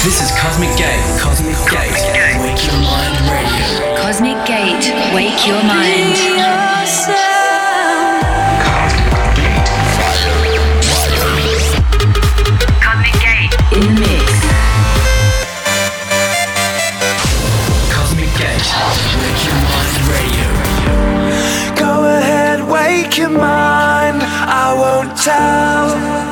This is Cosmic Gate. Cosmic Gate. Wake Your Mind Radio. Cosmic Gate. Wake Your Mind. Cosmic Gate. Cosmic Gate. In the mix. Cosmic Gate. Wake Your Mind Radio. Go ahead, wake your mind. I won't tell.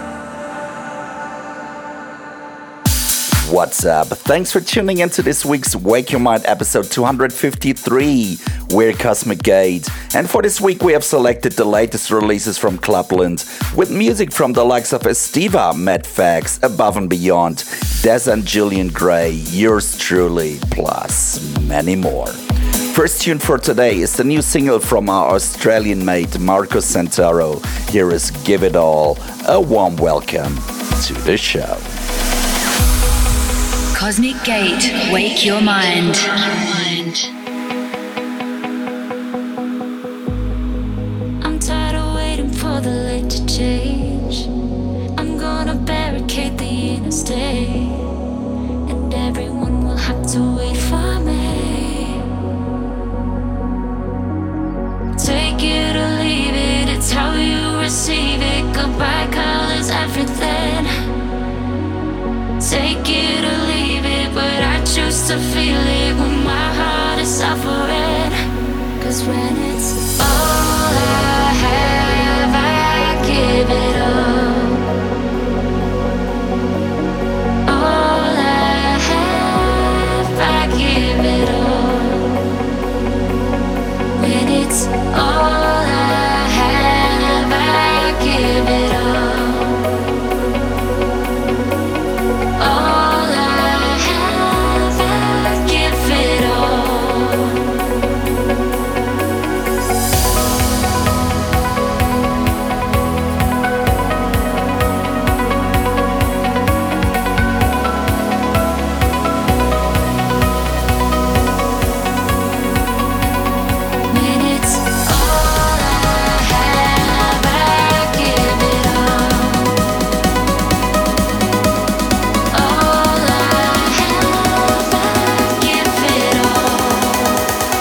What's up? Thanks for tuning into this week's Wake Your Mind episode 253. We're Cosmic Gate, and for this week we have selected the latest releases from Clubland with music from the likes of Estiva, Madfax, Above and Beyond, Des and Julian Gray, yours truly, plus many more. First tune for today is the new single from our Australian mate Marco Santoro. Here is Give It All. A warm welcome to the show. Cosmic Gate. Wake Your Mind. I'm tired of waiting for the light to change. I'm gonna barricade the interstate, and everyone will have to wait for me. Take it or leave it, it's how you receive it. Goodbye colors everything. Take it or leave it, but I choose to feel it when my heart is suffering. 'Cause when it's all I have, I give it all. All I have, I give it all. When it's all I have, I give it all. All I have, I give it all. When it's all I have, I give it all. All I have, I give it all.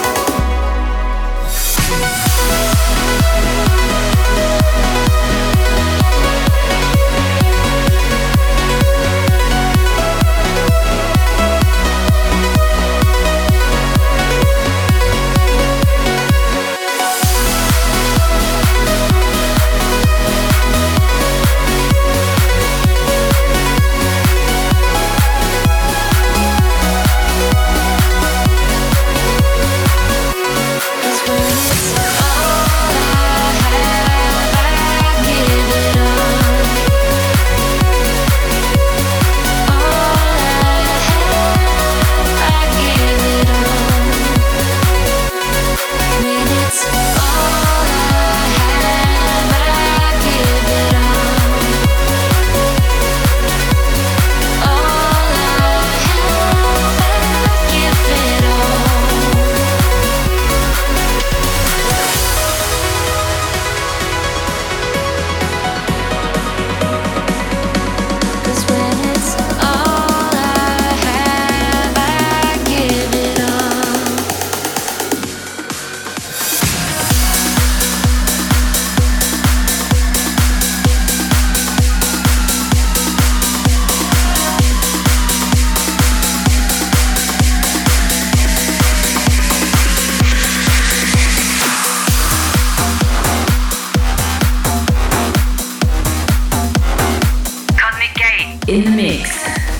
In the mix.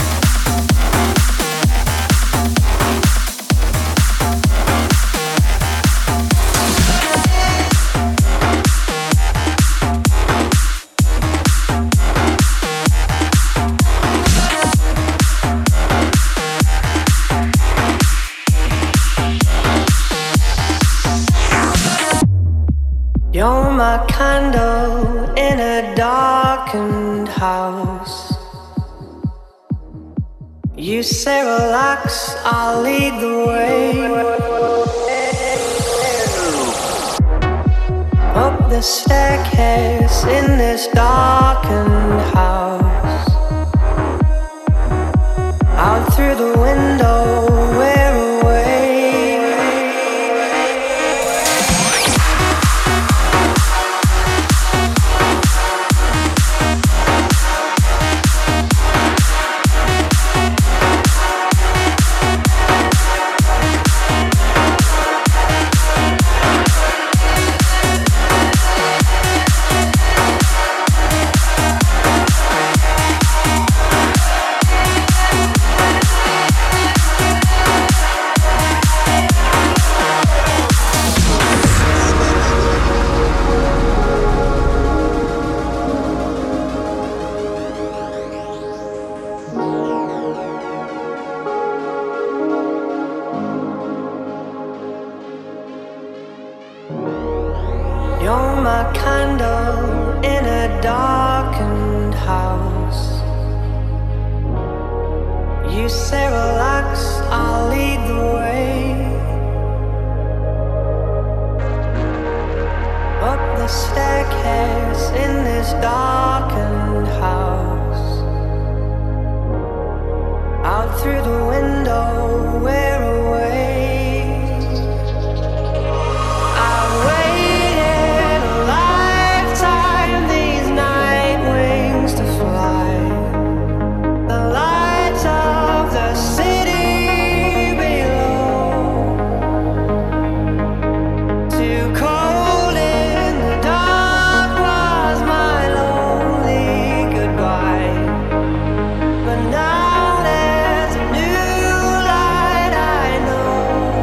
You're my candle in a darkened house. You say relax, I'll lead the way. Up the staircase in this darkened house. You say relax, I'll lead the way. Up the staircase in this darkened house. Out through the window, we're away. I've waited a lifetime, these night wings to fly. The lights of the city below. Too cold in the dark was my lonely goodbye. But now there's a new light I know.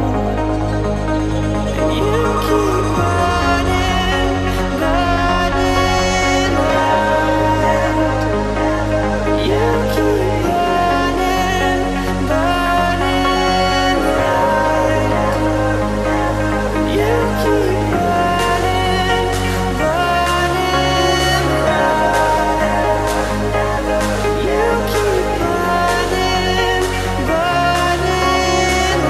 And you keep burning, burning bright. You keep burning, burning bright. You keep burning, burning bright. You keep burning, burning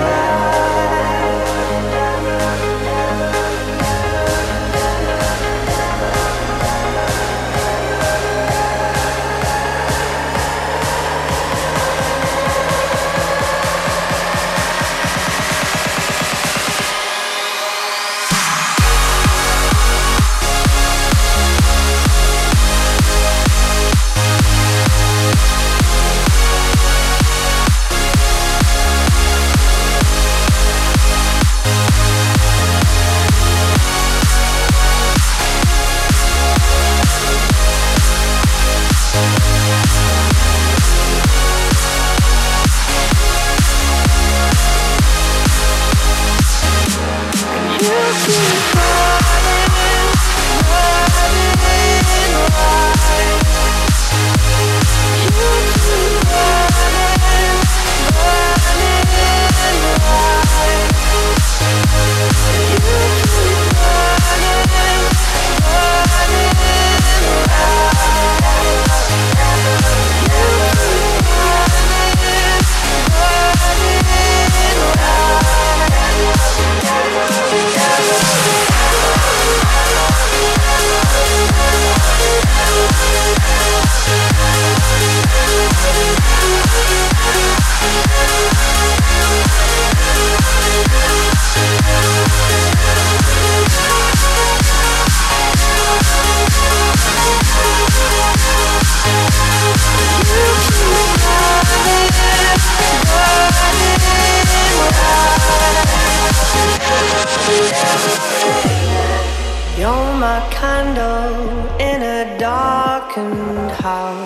You're my candle in a darkened house.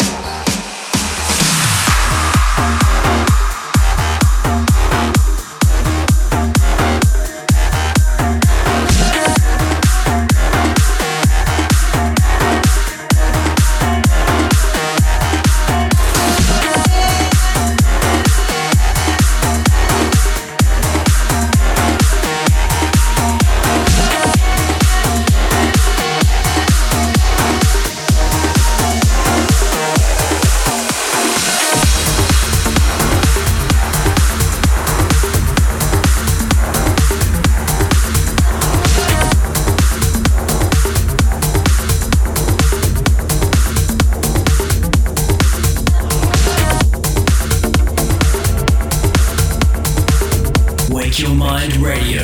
Wake Your Mind Radio.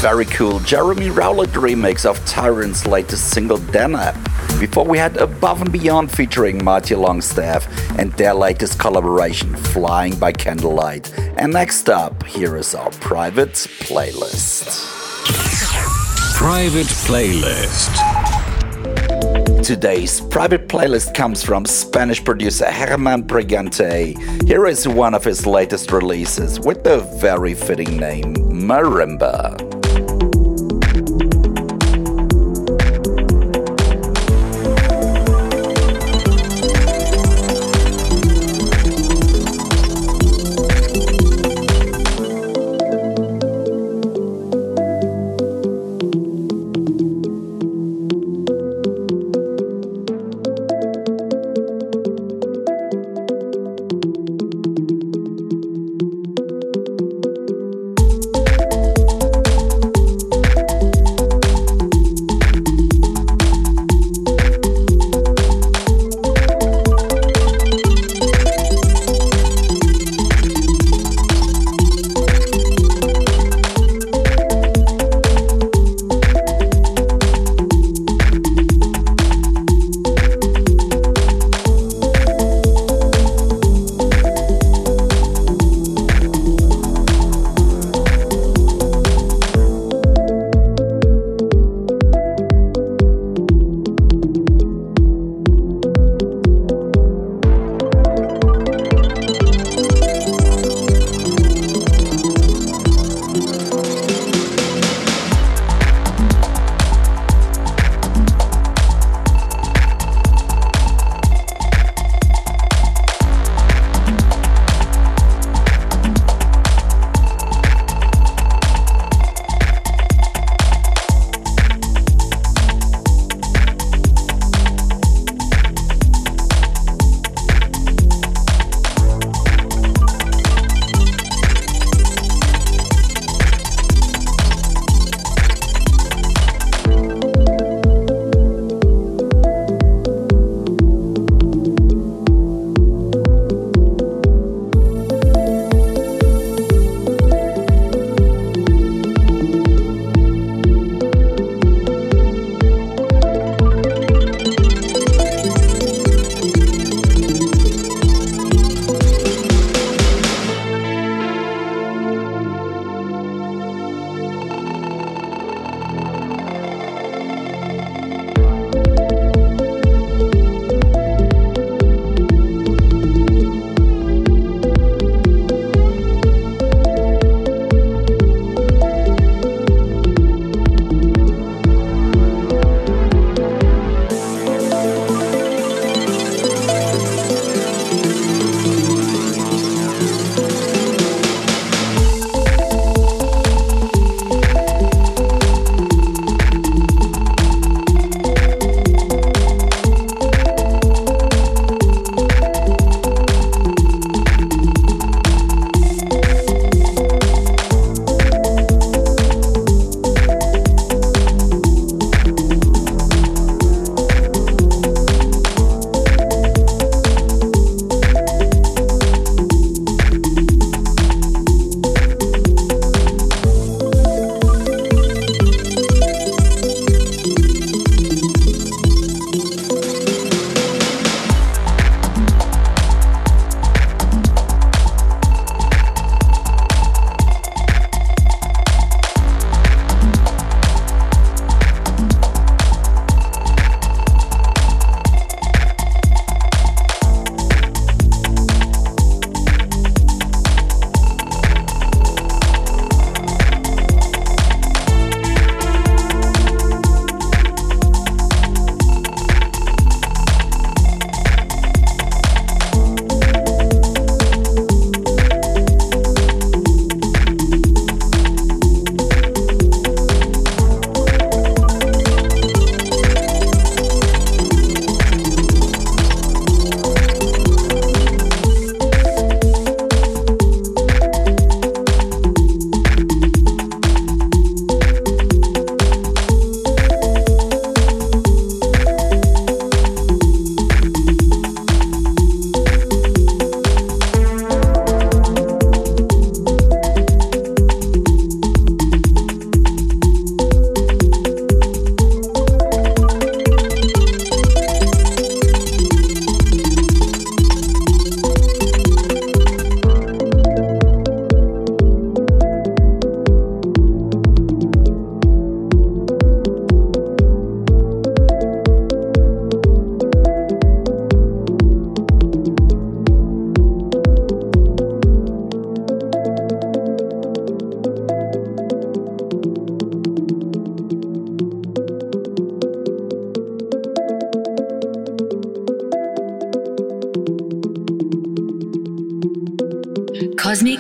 very cool Jeremy Rowlett remix of Tyrant's latest single Deneb. Before we had Above and Beyond featuring Marty Longstaff and their latest collaboration, Flying by Candlelight. And next up, here is our private playlist. Private playlist. Today's private playlist comes from Spanish producer Herman Brigante. Here is one of his latest releases with the very fitting name Marimba.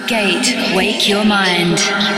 Gate, wake your mind.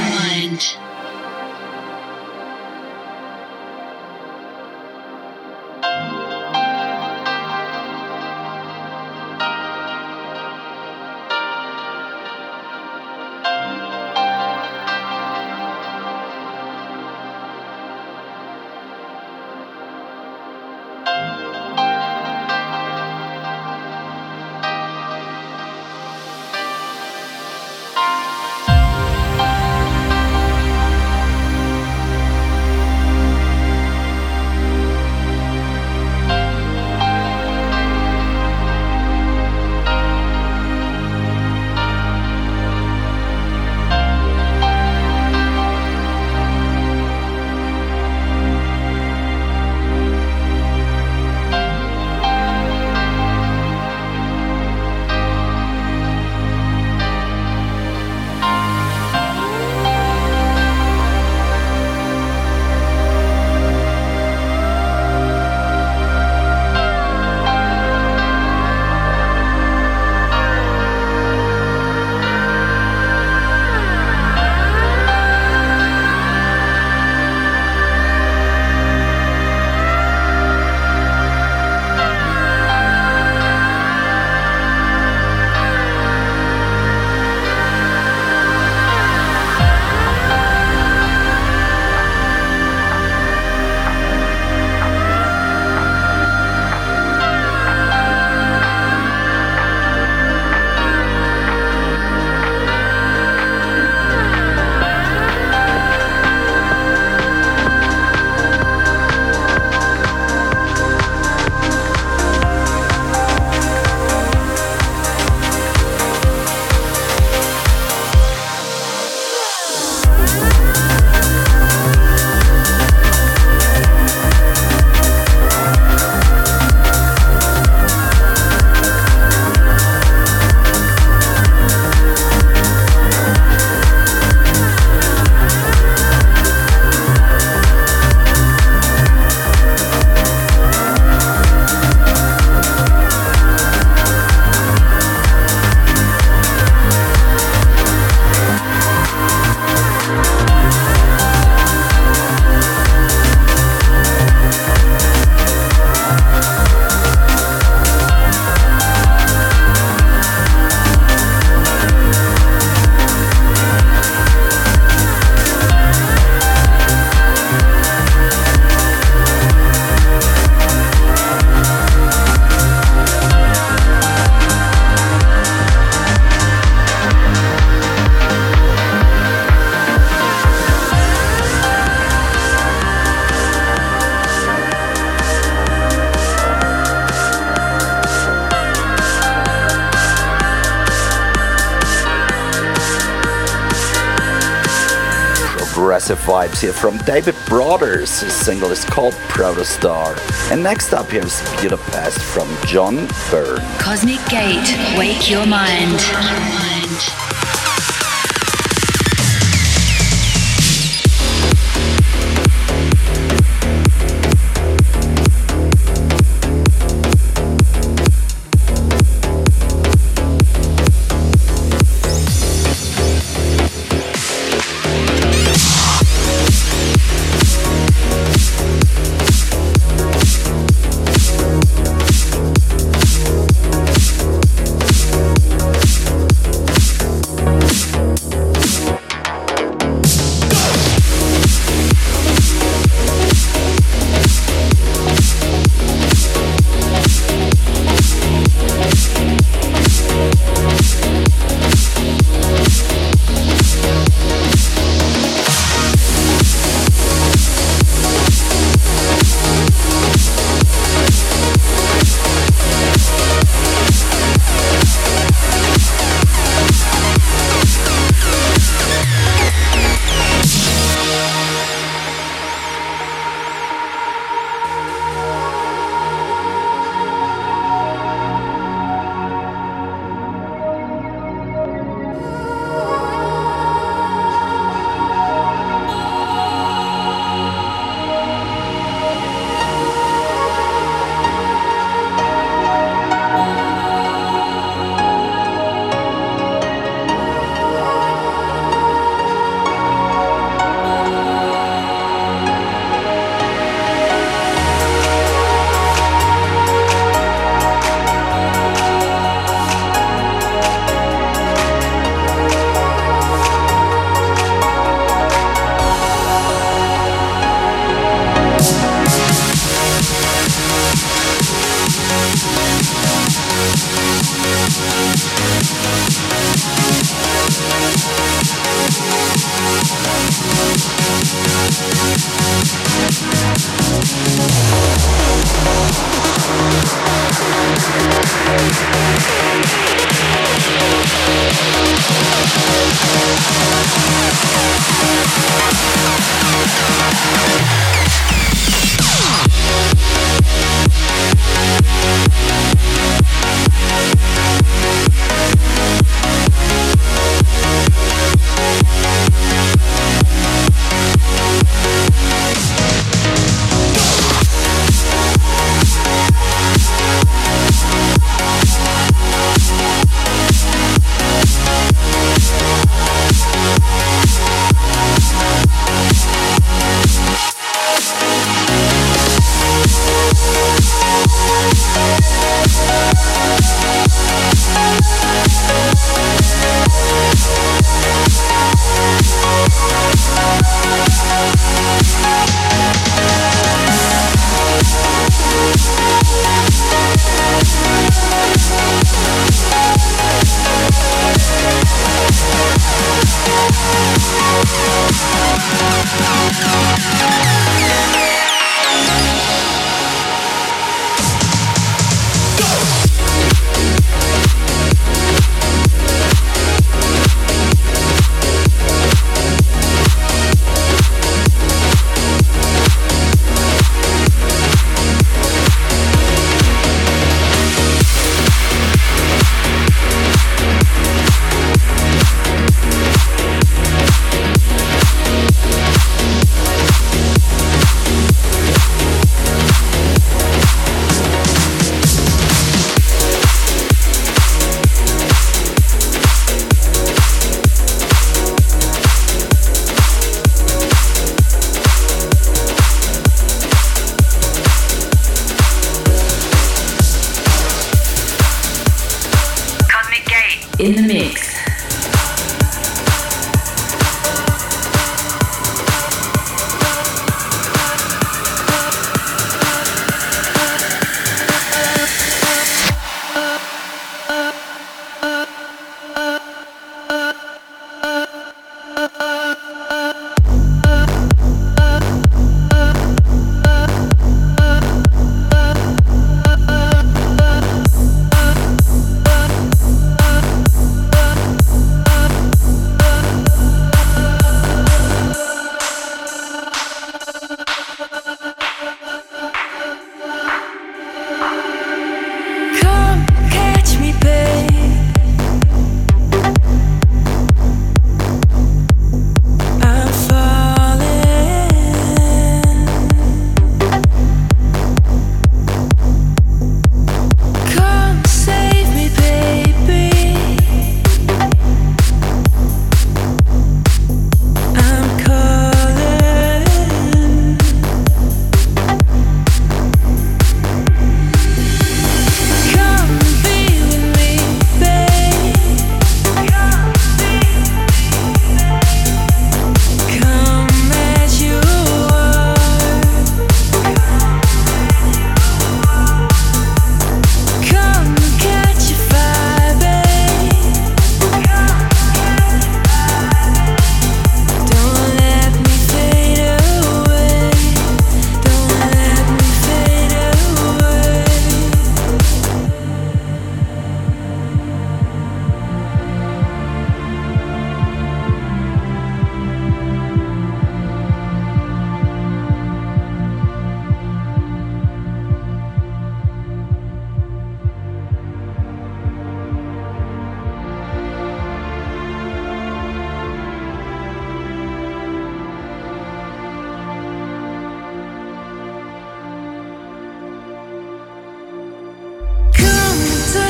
Progressive vibes here from David Brothers. His single is called Protostar. And next up here is Budapest from John Byrne. Cosmic Gate, wake your mind.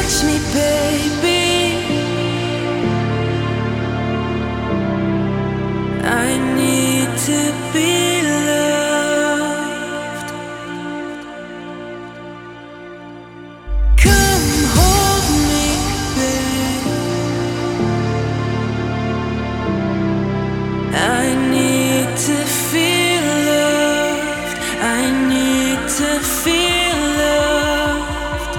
touch me, baby. I need to be loved. Come hold me, babe. I need to feel loved. I need to feel loved.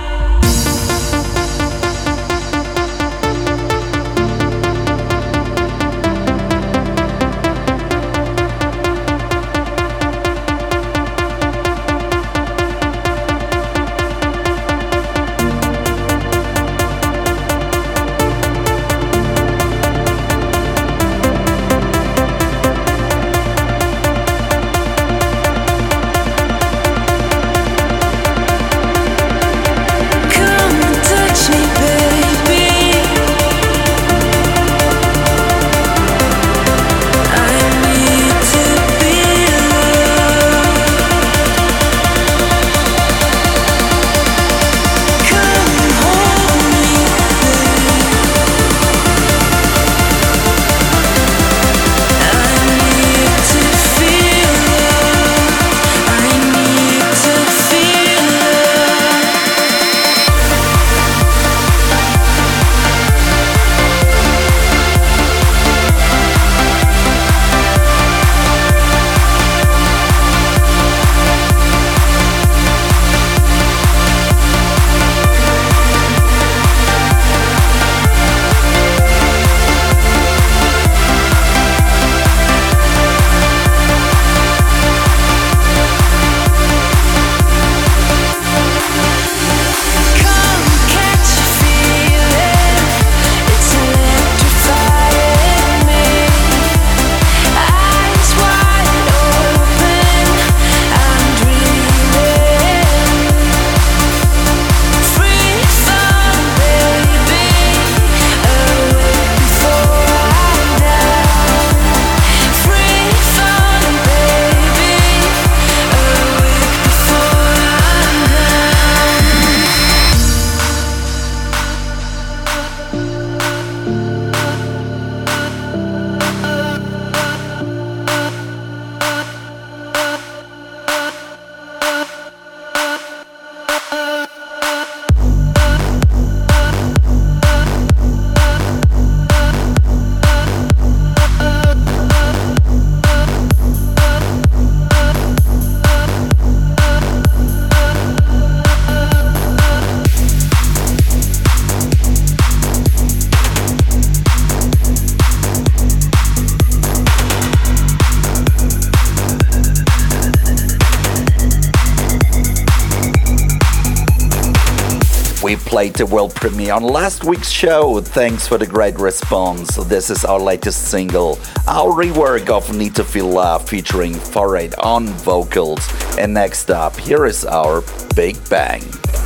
We played the world premiere on last week's show. Thanks for the great response. This is our latest single, our rework of Need to Feel Love featuring Foray on vocals. And next up, here is our Big Bang.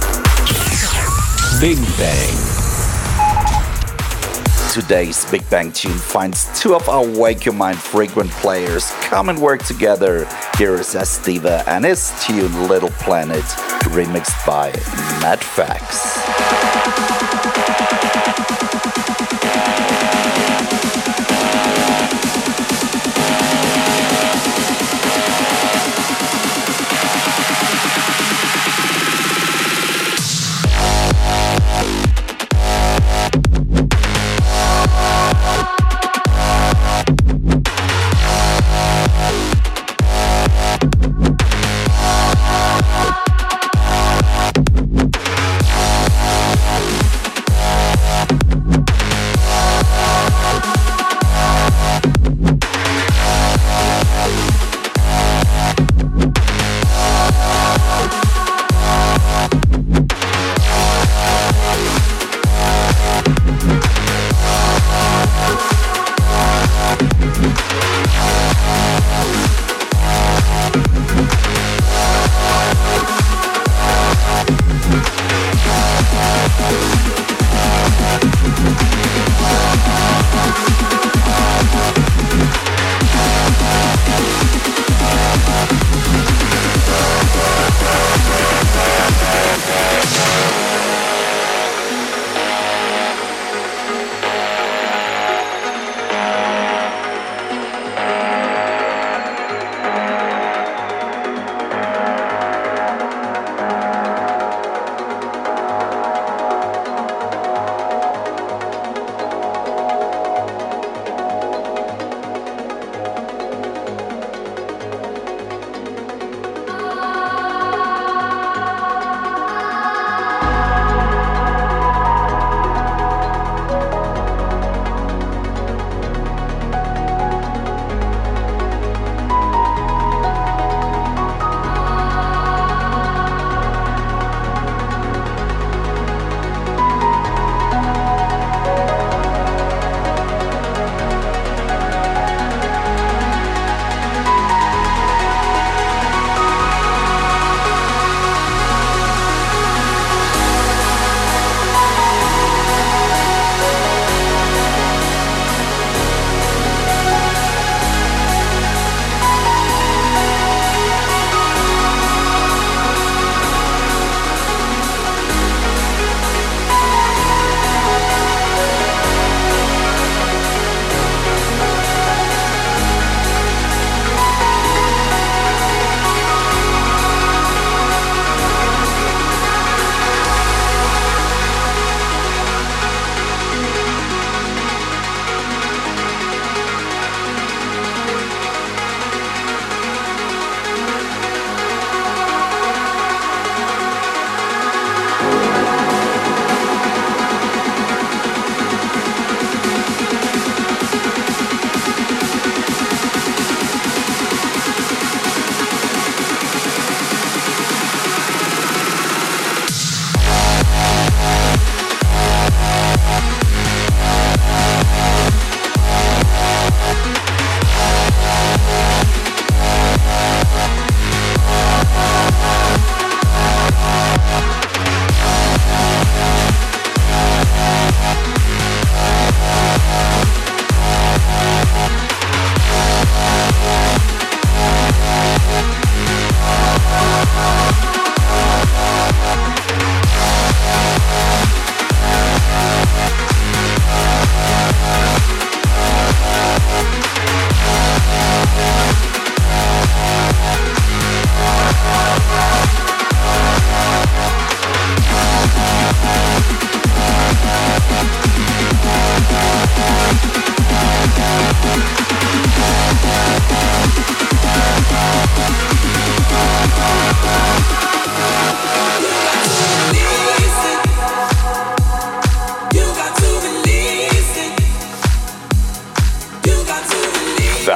Big Bang. Today's Big Bang tune finds two of our Wake Your Mind frequent players come and work together. Here is Estiva and his tune Little Planet, remixed by Madfax.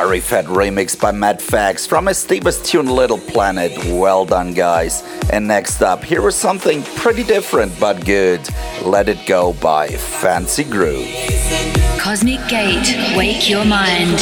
Very fat remix by Matt Fax from his deepest tune Little Planet. Well done, guys. And next up, here is something pretty different but good. Let It Go by Fancy Groove. Cosmic Gate, wake your mind.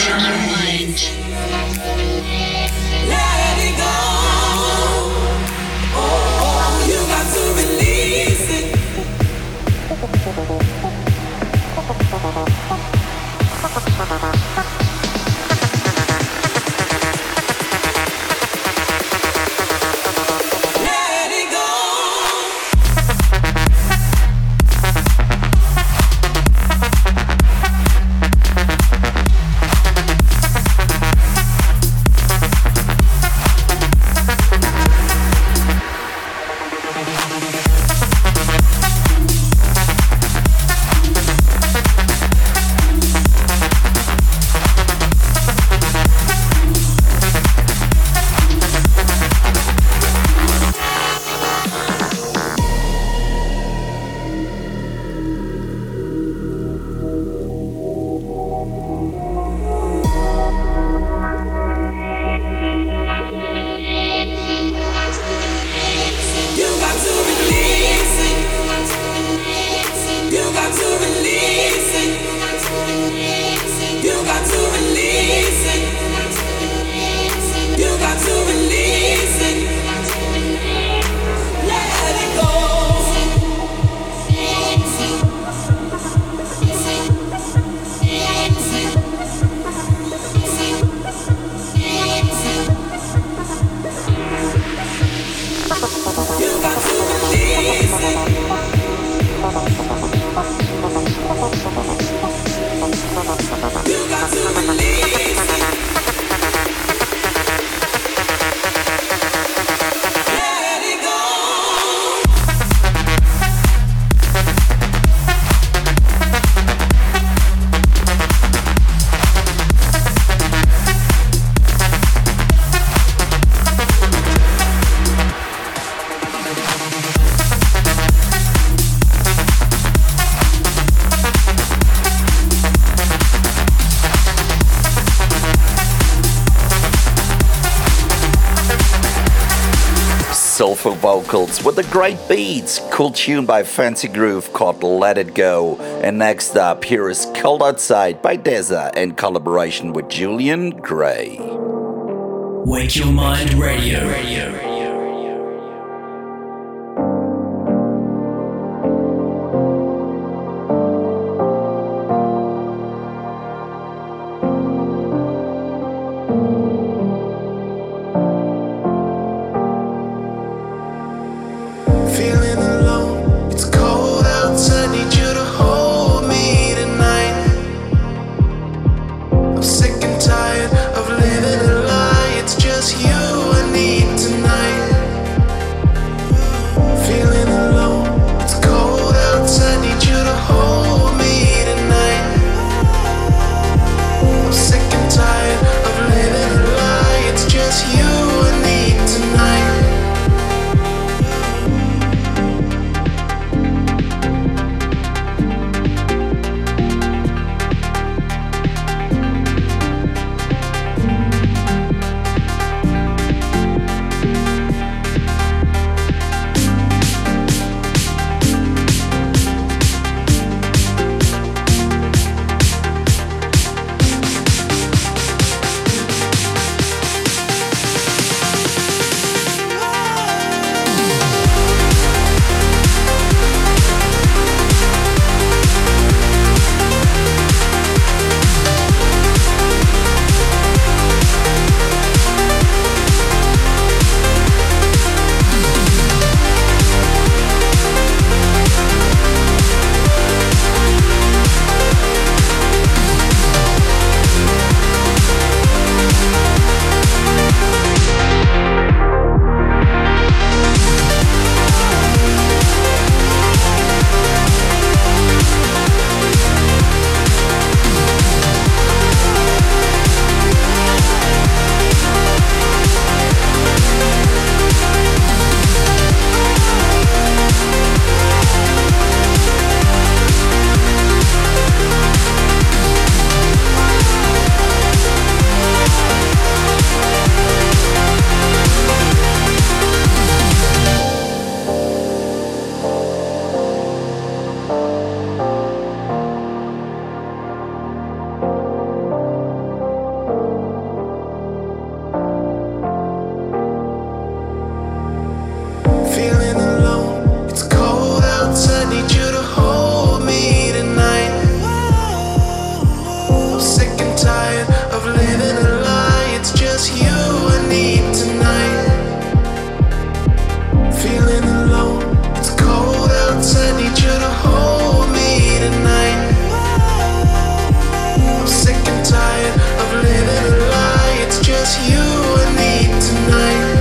Soulful vocals with the great beats. Cool tune by Fancy Groove called Let It Go. And next up, here is Cold Outside by Deza in collaboration with Julian Gray. Wake Your Mind Radio. Sick and tired of living a lie. It's just you I need tonight. just you I need tonight. Feeling alone, it's cold outside, need you to hold me tonight. I'm sick and tired of living a lie, it's just you I need tonight.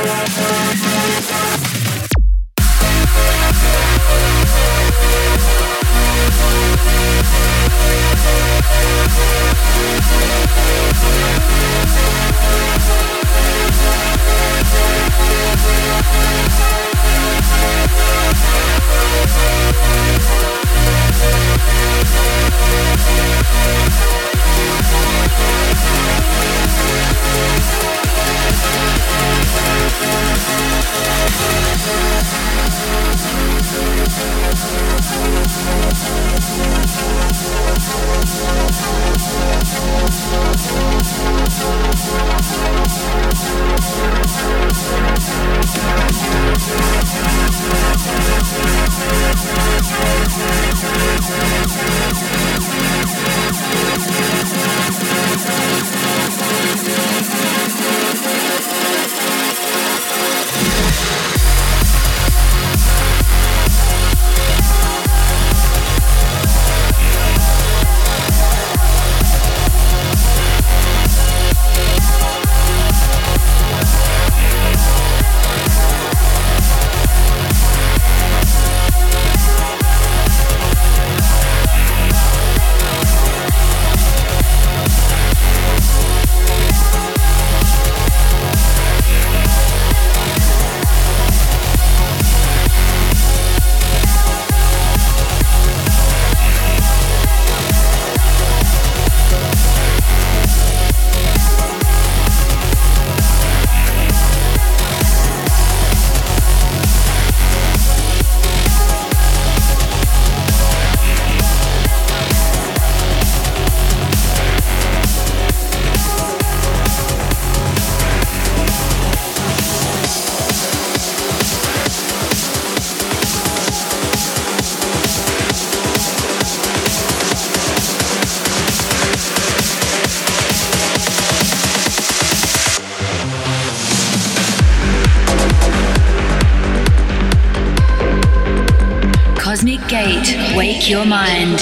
Cosmic Gate, wake your mind.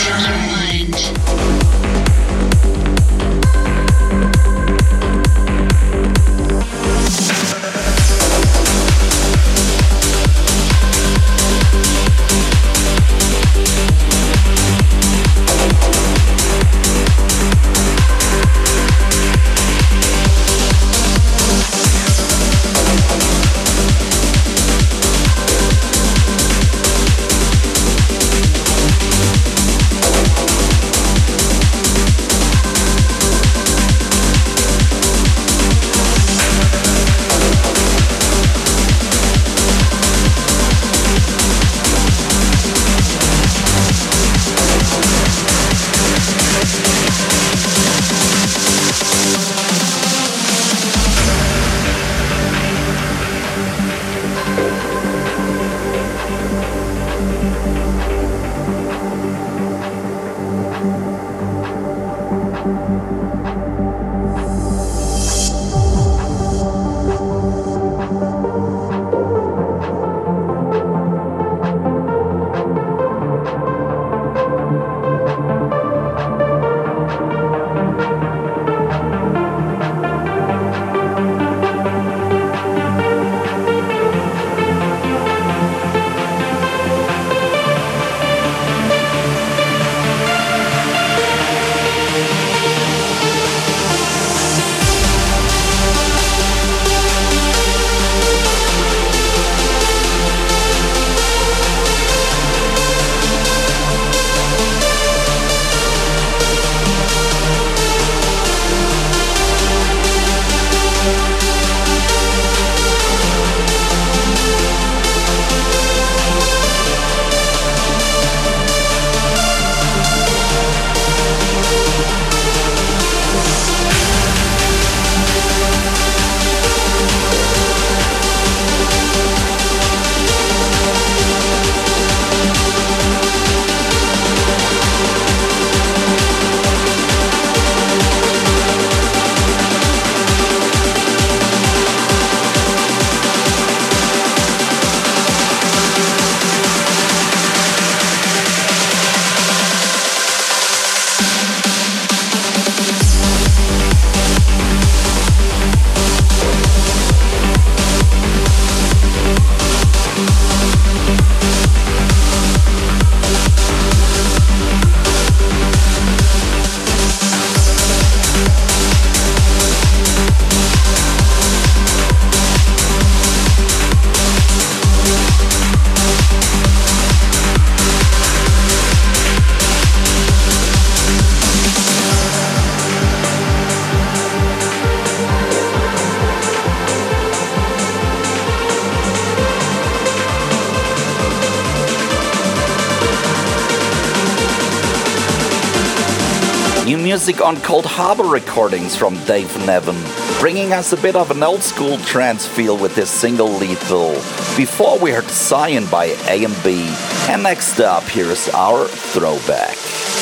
New music on Cold Harbor recordings from Dave Nevin, bringing us a bit of an old school trance feel with his single Lethal. Before we heard Cyan by A&B. And next up, here's our Throwback.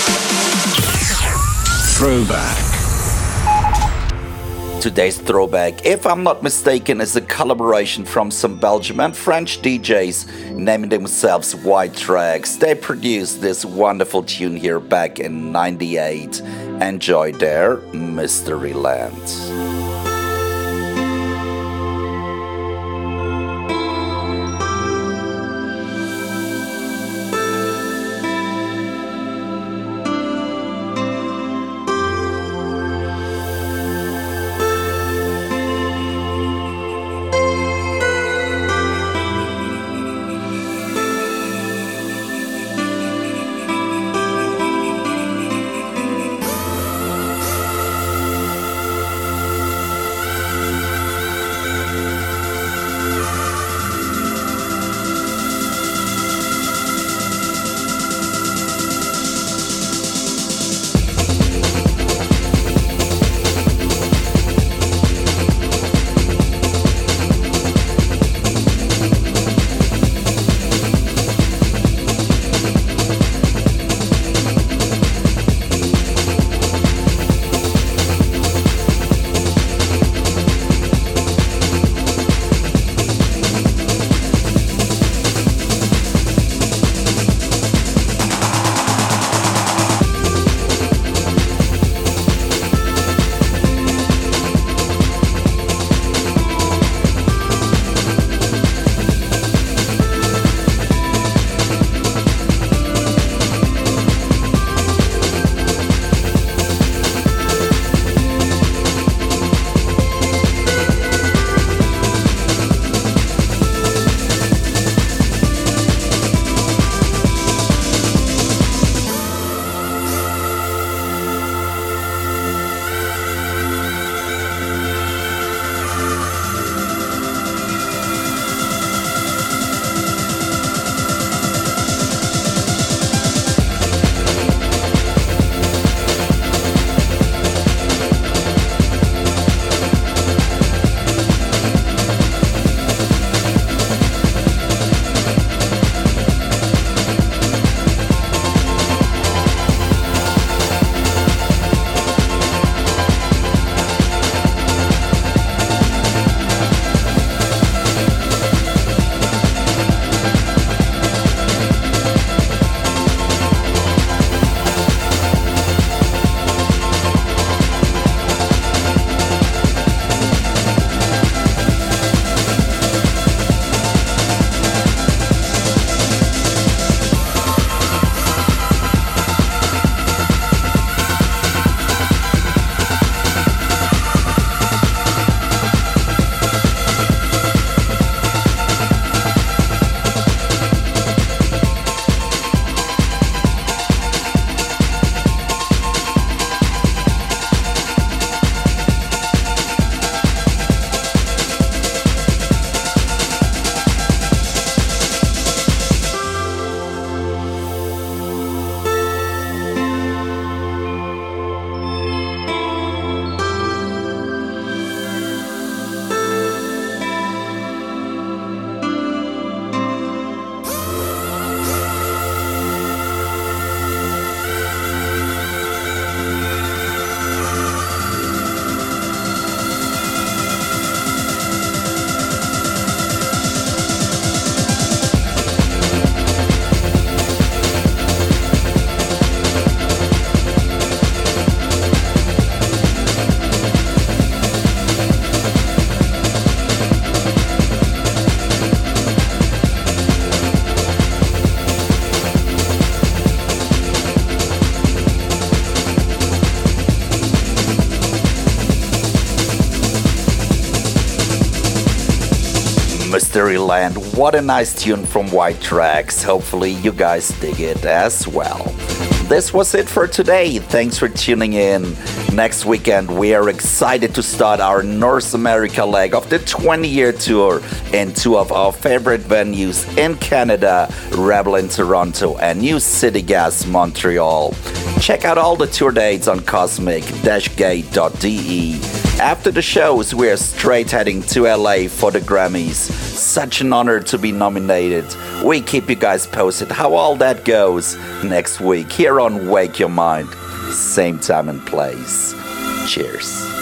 Throwback. Today's Throwback, if I'm not mistaken, is a collaboration from some Belgian and French DJs naming themselves White Tracks. They produced this wonderful tune here back in '98. Enjoy their Mystery Land. Mysteryland. What a nice tune from White Tracks. Hopefully you guys dig it as well. this was it for today. Thanks for tuning in. Next weekend, we are excited to start our North America leg of the 20-year tour in two of our favorite venues in Canada, Rebel in Toronto and New City Gas Montreal. Check out all the tour dates on cosmic-gate.de. After the shows, we are straight heading to LA for the Grammys. Such an honor to be nominated. We keep you guys posted how all that goes next week here on Wake Your Mind. Same time and place. Cheers.